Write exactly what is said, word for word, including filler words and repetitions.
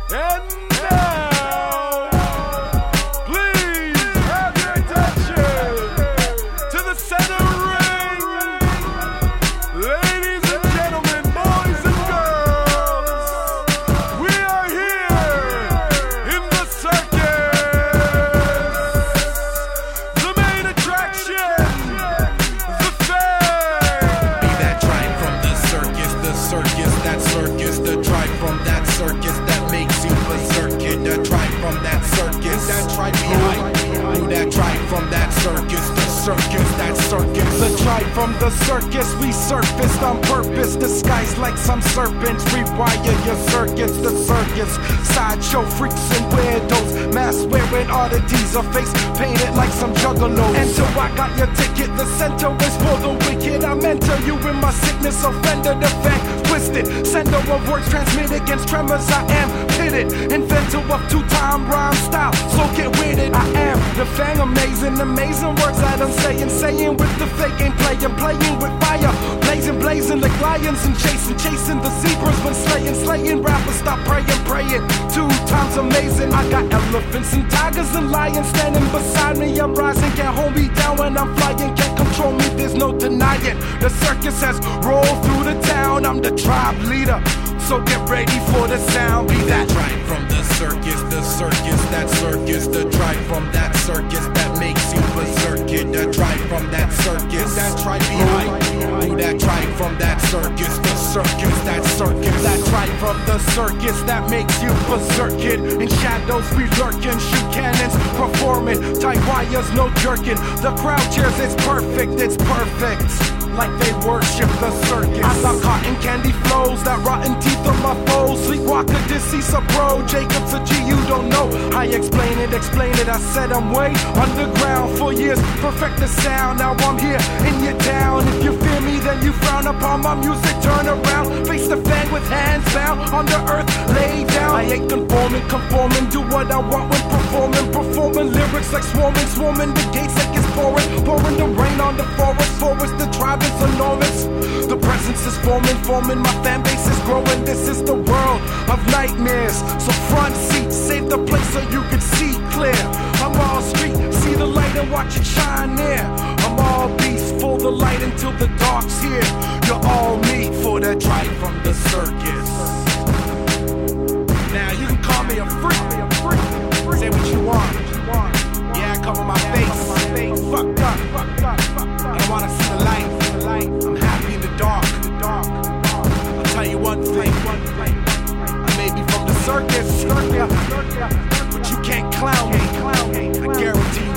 And now, please have your attention to the center ring. Ladies and gentlemen, boys and girls, we are here in the circus. The main attraction, the fair. Be that tribe from the circus, the circus, that circus, the tribe from that circus that makes you berserker. The tribe from that circus, that tribe behind. Who that tribe from that circus, the circus, that circus. The tribe from the circus, we surfaced on purpose, disguised like some serpents. Rewire your circuits, the circus. Sideshow freaks and weirdos, mask wearing oddities, a face painted like some juggalos. Enter, I got your ticket, the center is for the wicked. I'm enter you in my sickness, offender, the fang twisted. Sender of words transmit against tremors, I am pitted. Inventor of two-time rhyme style, so get with it. I am the fang, amazing, amazing words that I'm saying, saying with the fake, ain't playing, playing with fire, blazing, blazing like lions and chasing, chasing the zebras when slaying, slaying rappers. Stop praying, praying. Two times amazing. I got elephants and tigers and lions standing beside me. I'm rising, can't hold me down when I'm flying, can't control me. There's no denying. The circus has rolled through the town. I'm the tribe leader, so get ready for the sound. Be that tribe from the circus, the circus, that circus, the tribe from that circus that makes you berserker. The tribe from that circus, that tribe behind. Who that tribe from that circus, the circus, that circus. That tribe from the circus that makes you berserking. In shadows we lurking, shoot cannons, performing, tight wires, no jerking. The crowd cheers, it's perfect, it's perfect. Like they worship the circus. I saw cotton candy flows, that rotten teeth of my foes. Sleepwalker, deceased a bro. Jacob's a G, you don't know. I explain it, explain it. I said I'm way underground for years. Perfect the sound, now I'm here in your town. If you fear me, then you frown upon my music. Turn around, face the fan with hands bound on the earth, lay down. I ain't conforming, conforming. Do what I want when performing, performing lyrics like swarming, swarming the gates like it's pouring, pouring the rain on the forest, forest. The tribe is enormous. The presence is forming, forming. My fan base is growing. This is the world of nightmares. So front seat, save the place so you can see clear. I'm all street, see the light and watch it shine near. I'm all beast, full the light until the dark's here. You're all me for that tribe from the circus. Now you can call me a freak. Say what you want. Yeah, I cover my face. Fucked up. I wanna see the light. I'm happy in the dark. I'll tell you one thing. I may be from the circus, but you can't clown me. I guarantee you